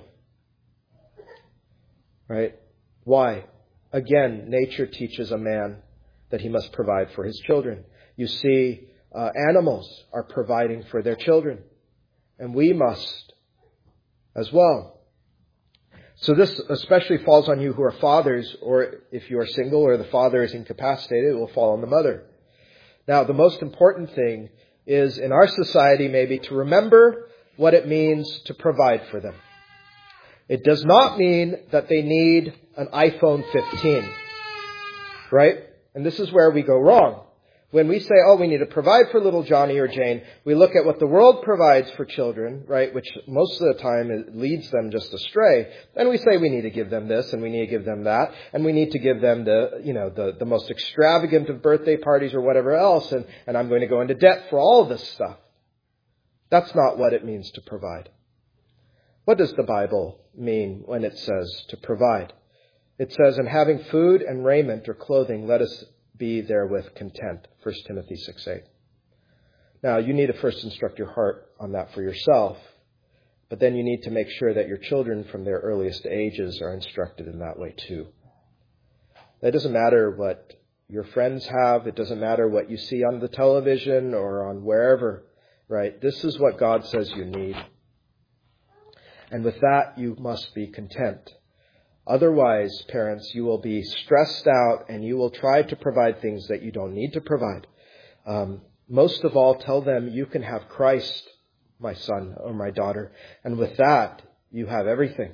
Right? Why? Again, nature teaches a man that he must provide for his children. You see, uh, animals are providing for their children. And we must as well. So this especially falls on you who are fathers, or if you are single or the father is incapacitated, it will fall on the mother. Now, the most important thing is in our society maybe to remember what it means to provide for them. It does not mean that they need an iPhone fifteen, right? And this is where we go wrong. When we say, oh, we need to provide for little Johnny or Jane, we look at what the world provides for children, right, which most of the time it leads them just astray. And we say we need to give them this and we need to give them that. And we need to give them the, you know, the, the most extravagant of birthday parties or whatever else. And, and I'm going to go into debt for all of this stuff. That's not what it means to provide. What does the Bible mean when it says to provide? It says, in having food and raiment or clothing, let us be therewith content. First Timothy six eight. Now, you need to first instruct your heart on that for yourself, but then you need to make sure that your children from their earliest ages are instructed in that way too. That doesn't matter what your friends have. It doesn't matter what you see on the television or on wherever, right? This is what God says you need. And with that, you must be content. Otherwise, parents, you will be stressed out and you will try to provide things that you don't need to provide. Um, most of all, tell them you can have Christ, my son or my daughter. And with that, you have everything.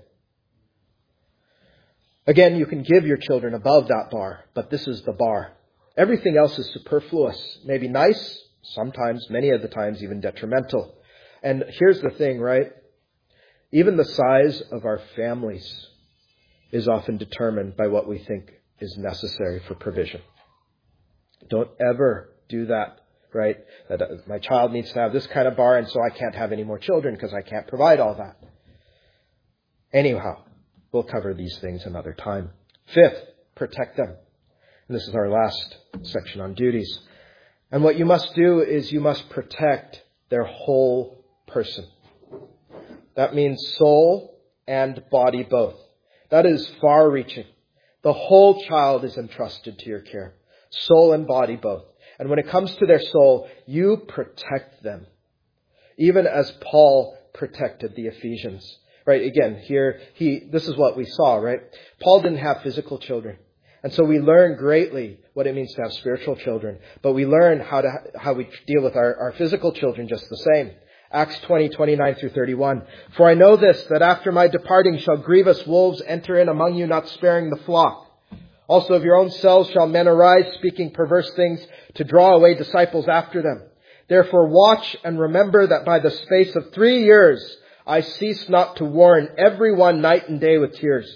Again, you can give your children above that bar, but this is the bar. Everything else is superfluous. Maybe nice, sometimes, many of the times, even detrimental. And here's the thing, right? Even the size of our families is often determined by what we think is necessary for provision. Don't ever do that, right? That uh, my child needs to have this kind of bar, and so I can't have any more children because I can't provide all that. Anyhow, we'll cover these things another time. Fifth, protect them. And this is our last section on duties. And what you must do is you must protect their whole person. That means soul and body both. That is far-reaching. The whole child is entrusted to your care. Soul and body both. And when it comes to their soul, you protect them. Even as Paul protected the Ephesians. Right, again, here, he, this is what we saw, right? Paul didn't have physical children. And so we learn greatly what it means to have spiritual children. But we learn how to, how we deal with our, our physical children just the same. Acts twenty, twenty-nine through thirty-one. For I know this, that after my departing shall grievous wolves enter in among you, not sparing the flock. Also of your own selves shall men arise, speaking perverse things, to draw away disciples after them. Therefore watch and remember that by the space of three years I cease not to warn everyone night and day with tears.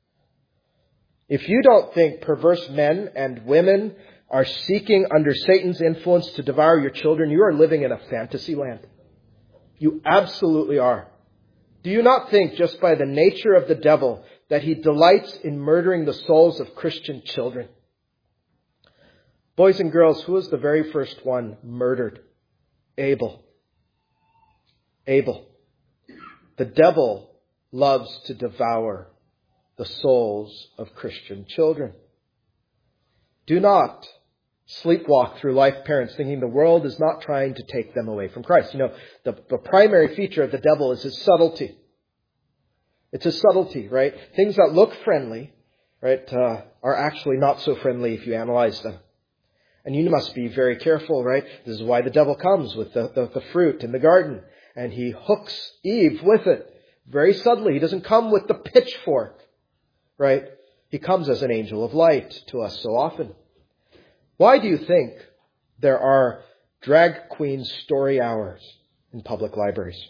If you don't think perverse men and women are seeking under Satan's influence to devour your children, you are living in a fantasy land. You absolutely are. Do you not think, just by the nature of the devil, that he delights in murdering the souls of Christian children? Boys and girls, who was the very first one murdered? Abel. Abel. The devil loves to devour the souls of Christian children. Do not sleepwalk through life, parents, thinking the world is not trying to take them away from Christ. You know, the, the primary feature of the devil is his subtlety. It's his subtlety, right? Things that look friendly, right, uh, are actually not so friendly if you analyze them. And you must be very careful, right? This is why the devil comes with the, the, the fruit in the garden. And he hooks Eve with it very subtly. He doesn't come with the pitchfork, right? He comes as an angel of light to us so often. Why do you think there are drag queen story hours in public libraries?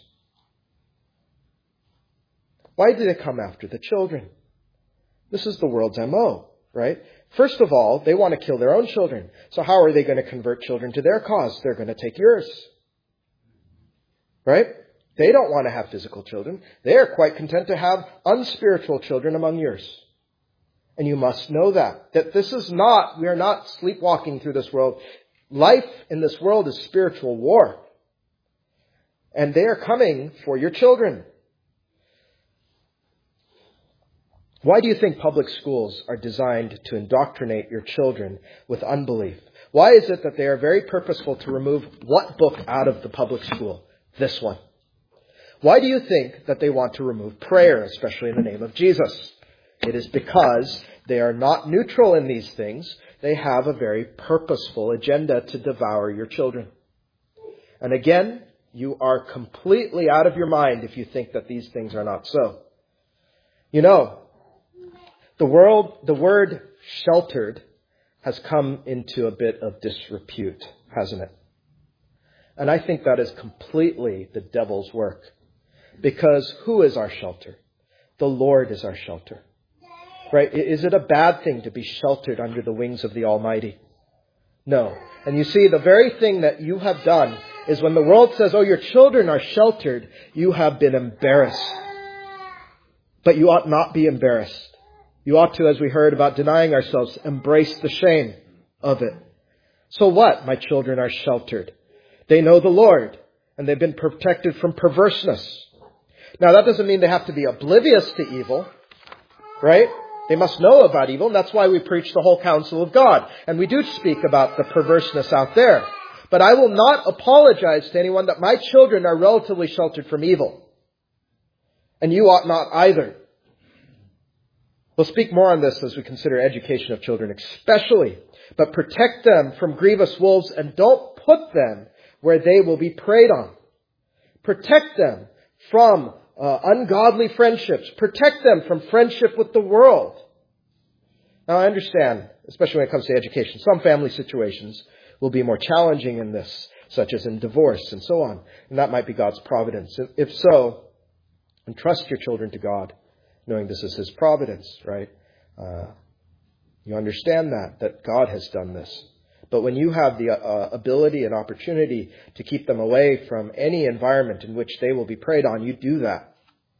Why do they come after the children? This is the world's M O, right? First of all, they want to kill their own children. So how are they going to convert children to their cause? They're going to take yours. Right? They don't want to have physical children. They are quite content to have unspiritual children among yours. And you must know that. That this is not, we are not sleepwalking through this world. Life in this world is spiritual war. And they are coming for your children. Why do you think public schools are designed to indoctrinate your children with unbelief? Why is it that they are very purposeful to remove what book out of the public school? This one. Why do you think that they want to remove prayer, especially in the name of Jesus? It is because they are not neutral in these things. They have a very purposeful agenda to devour your children. And again, you are completely out of your mind if you think that these things are not so. You know, the world, the word sheltered has come into a bit of disrepute, hasn't it? And I think that is completely the devil's work. Because who is our shelter? The Lord is our shelter. Right? Is it a bad thing to be sheltered under the wings of the Almighty? No. And you see, the very thing that you have done is when the world says, oh, your children are sheltered, you have been embarrassed. But you ought not be embarrassed. You ought to, as we heard about denying ourselves, embrace the shame of it. So what? My children are sheltered. They know the Lord, and they've been protected from perverseness. Now, that doesn't mean they have to be oblivious to evil, right? They must know about evil, and that's why we preach the whole counsel of God. And we do speak about the perverseness out there. But I will not apologize to anyone that my children are relatively sheltered from evil. And you ought not either. We'll speak more on this as we consider education of children especially. But protect them from grievous wolves and don't put them where they will be preyed on. Protect them from uh, ungodly friendships. Protect them from friendship with the world. Now I understand, especially when it comes to education, some family situations will be more challenging in this. such as in divorce and so on. And that might be God's providence. If so, entrust your children to God, knowing this is His providence, right? Uh, you understand that, that God has done this. But when you have the uh, ability and opportunity to keep them away from any environment in which they will be preyed on, you do that.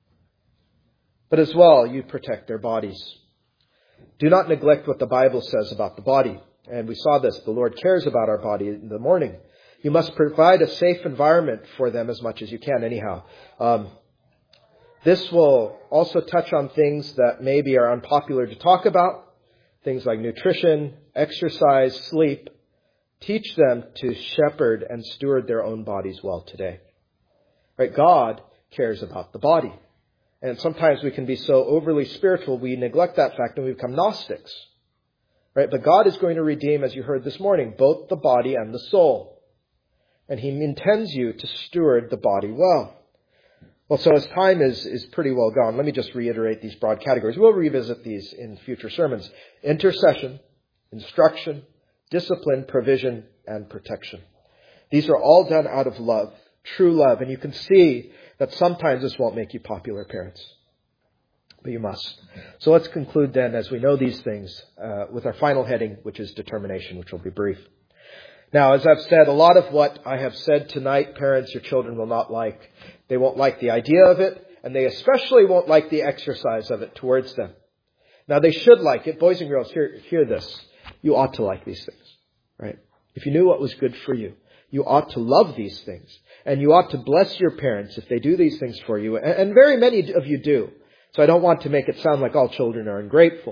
But as well, you protect their bodies. Do not neglect what the Bible says about the body. And we saw this. The Lord cares about our body in the morning. You must provide a safe environment for them as much as you can anyhow. Um, this will also touch on things that maybe are unpopular to talk about. Things like nutrition, exercise, sleep. Teach them to shepherd and steward their own bodies well today. Right? God cares about the body. And sometimes we can be so overly spiritual, we neglect that fact and we become Gnostics. Right? But God is going to redeem, as you heard this morning, both the body and the soul. And He intends you to steward the body well. Well, so as time is, is pretty well gone, let me just reiterate these broad categories. We'll revisit these in future sermons. Intercession, instruction, discipline, provision, and protection. These are all done out of love, true love. And you can see that sometimes this won't make you popular parents. But you must. So let's conclude then, as we know these things, uh, with our final heading, which is determination, which will be brief. Now, as I've said, a lot of what I have said tonight, parents, your children will not like. They won't like the idea of it, and they especially won't like the exercise of it towards them. Now, they should like it. Boys and girls, hear, hear this. You ought to like these things, right? If you knew what was good for you, you ought to love these things. And you ought to bless your parents if they do these things for you. And, and very many of you do. So I don't want to make it sound like all children are ungrateful.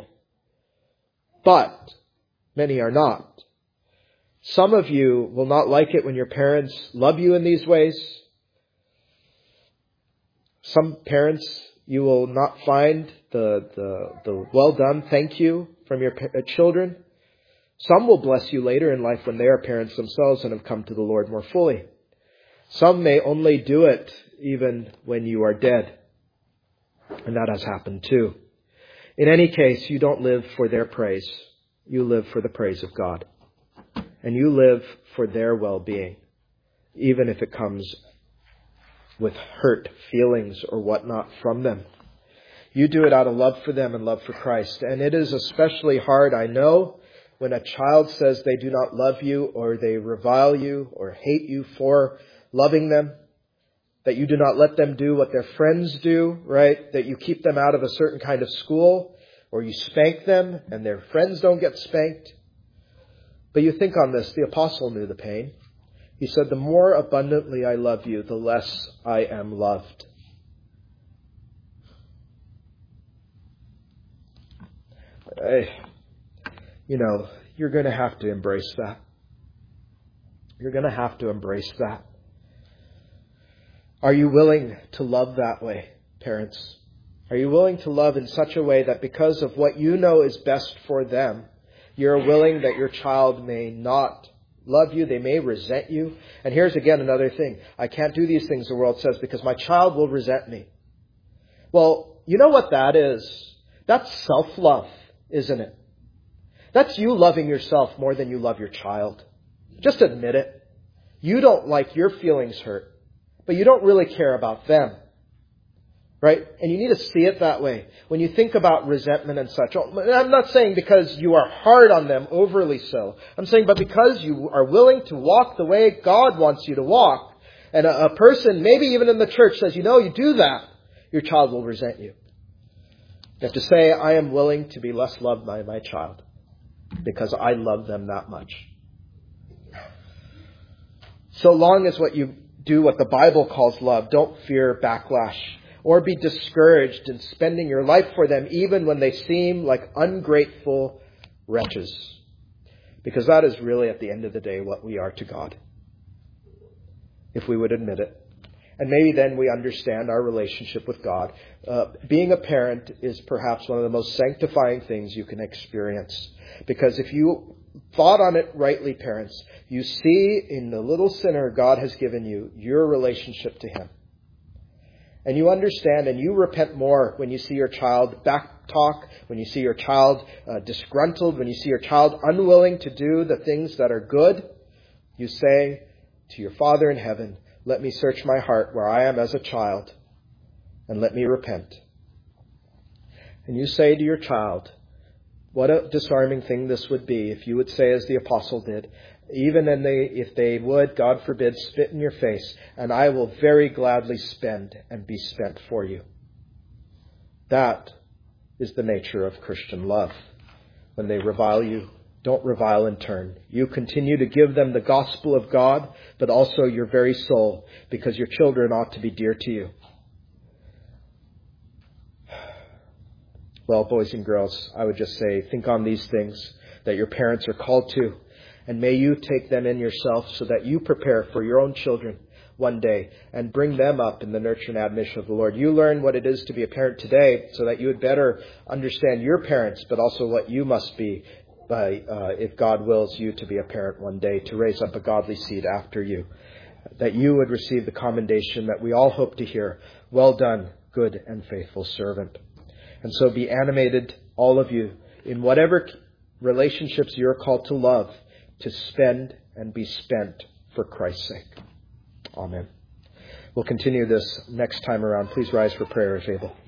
But many are not. Some of you will not like it when your parents love you in these ways. Some parents, you will not find the, the, the well done thank you from your children. Some will bless you later in life when they are parents themselves and have come to the Lord more fully. Some may only do it even when you are dead. And that has happened too. In any case, you don't live for their praise. You live for the praise of God. And you live for their well-being, even if it comes with hurt feelings or whatnot from them. You do it out of love for them and love for Christ. And it is especially hard, I know, when a child says they do not love you or they revile you or hate you for loving them, that you do not let them do what their friends do, right? That you keep them out of a certain kind of school, or you spank them and their friends don't get spanked. But you think on this, the apostle knew the pain. He said, the more abundantly I love you, the less I am loved. I, you know, you're going to have to embrace that. You're going to have to embrace that. Are you willing to love that way, parents? Are you willing to love in such a way that because of what you know is best for them, you're willing that your child may not love you, they may resent you? And here's again another thing. I can't do these things, the world says, because my child will resent me. Well, you know what that is? That's self-love, isn't it? That's you loving yourself more than you love your child. Just admit it. You don't like your feelings hurt, but you don't really care about them. Right? And you need to see it that way. When you think about resentment and such, I'm not saying because you are hard on them, overly so. I'm saying, but because you are willing to walk the way God wants you to walk, and a, a person, maybe even in the church, says, you know, you do that, your child will resent you. You have to say, I am willing to be less loved by my child because I love them that much. So long as what you do, what the Bible calls love, don't fear backlash or be discouraged in spending your life for them even when they seem like ungrateful wretches. Because that is really, at the end of the day, what we are to God, if we would admit it. And maybe then we understand our relationship with God. Uh, being a parent is perhaps one of the most sanctifying things you can experience. Because if you thought on it rightly, parents, you see in the little sinner God has given you your relationship to Him. And you understand and you repent more when you see your child backtalk, when you see your child uh, disgruntled, when you see your child unwilling to do the things that are good. You say, to your Father in heaven, let me search my heart where I am as a child, and let me repent. And you say to your child, what a disarming thing this would be if you would say as the apostle did, even and they, if they would, God forbid, spit in your face, and I will very gladly spend and be spent for you. That is the nature of Christian love. When they revile you, don't revile in turn. You continue to give them the gospel of God, but also your very soul, because your children ought to be dear to you. Well, boys and girls, I would just say, think on these things that your parents are called to, and may you take them in yourself so that you prepare for your own children one day and bring them up in the nurture and admonition of the Lord. You learn what it is to be a parent today so that you would better understand your parents, but also what you must be by, uh, if God wills you to be a parent one day, to raise up a godly seed after you, that you would receive the commendation that we all hope to hear. Well done, good and faithful servant. And so be animated, all of you, in whatever relationships you're called to love, to spend and be spent for Christ's sake. Amen. We'll continue this next time around. Please rise for prayer if able.